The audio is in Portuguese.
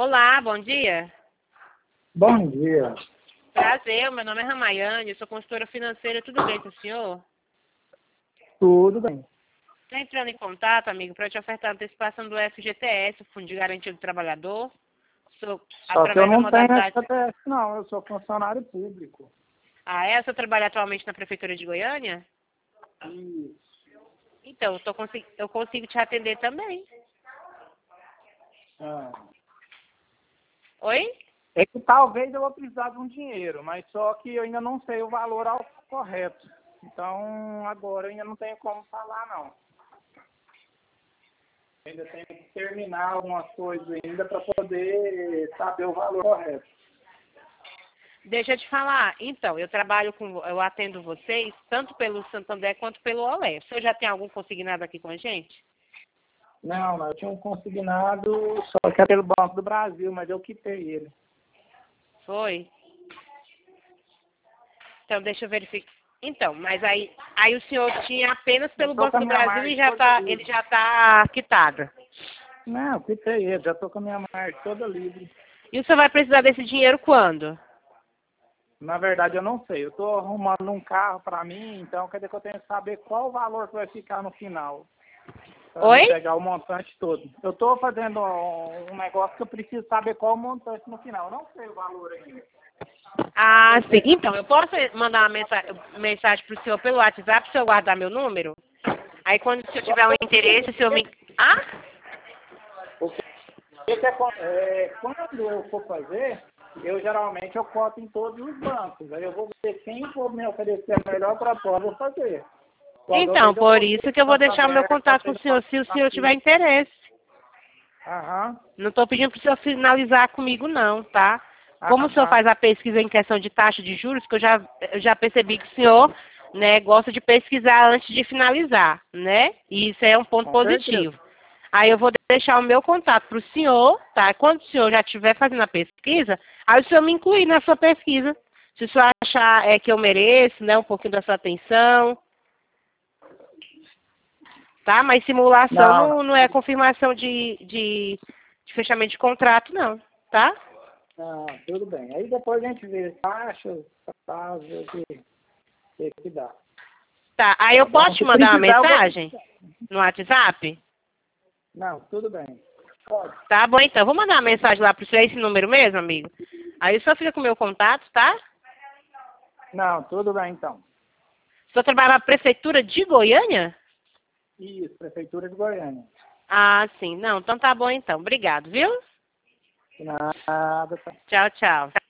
Olá, bom dia. Bom dia. Prazer, meu nome é Ramayane, sou consultora financeira, tudo bem com o senhor? Tudo bem. Estou entrando em contato, amigo, para te ofertar antecipação do FGTS, o Fundo de Garantia do Trabalhador. Sou, Só que eu através da não tenho modalidade... FGTS, não. Eu sou funcionário público. Ah, é? Você trabalha atualmente na Prefeitura de Goiânia? Isso. Então, eu consigo te atender também. Ah. Oi? É que talvez eu vou precisar de um dinheiro, mas só que eu ainda não sei o valor correto. Então, agora eu ainda não tenho como falar, não. Ainda tenho que terminar algumas coisas ainda para poder saber o valor correto. Deixa eu te falar. Então, eu atendo vocês tanto pelo Santander quanto pelo Olé. O senhor já tem algum consignado aqui com a gente? Não, eu tinha um consignado só que era pelo Banco do Brasil, mas eu quitei ele. Foi? Então, deixa eu verificar. Então, mas aí o senhor tinha apenas pelo Eu tô com Banco a do minha Brasil margem e toda ele livre. já está quitado. Não, eu quitei ele, já tô com a minha margem toda livre. E o senhor vai precisar desse dinheiro quando? Na verdade, eu não sei. Eu estou arrumando um carro para mim, então quer dizer que eu tenho que saber qual o valor que vai ficar no final. Para me Oi? pegar o montante todo. Eu estou fazendo um negócio que eu preciso saber qual o montante no final. Eu não sei o valor ainda. Ah, sim. Então, eu posso mandar uma mensagem para o senhor pelo WhatsApp, para o senhor guardar meu número? Aí, quando o senhor tiver um interesse, o senhor me... Ah? Quando eu for fazer, eu geralmente eu coto em todos os bancos. Aí eu vou ver quem for me oferecer a melhor proposta, eu vou fazer. Então, Talvez eu por vou isso ter que eu vou deixar o meu Santander, contato com o senhor, se o senhor tiver interesse. Aham, Não estou pedindo para o senhor finalizar comigo, não, tá? Como o senhor aham. faz a pesquisa em questão de taxa de juros, que eu já percebi que o senhor, né, gosta de pesquisar antes de finalizar, né? E isso é um ponto Com certeza. positivo. Aí eu vou deixar o meu contato para o senhor, tá? Quando o senhor já estiver fazendo a pesquisa, aí o senhor me incluir na sua pesquisa. Se o senhor achar que eu mereço, né, um pouquinho da sua atenção, tá? Mas simulação Não, não é confirmação de fechamento de contrato, não, tá? não, tudo bem. Aí depois a gente vê taxas, vê o que dá. Tá, aí Tá eu bom? posso te Se mandar uma precisar, eu vou... mensagem no WhatsApp? Não, tudo bem. Pode. Tá bom, então. Vou mandar uma mensagem lá pro senhor, esse número mesmo, amigo. Aí o senhor fica com o meu contato, tá? Não, tudo bem então. O senhor trabalha na Prefeitura de Goiânia? Isso, Prefeitura de Goiânia. Ah, sim. Não, então tá bom então. Obrigado, viu? Nada, tá. Tchau, tchau.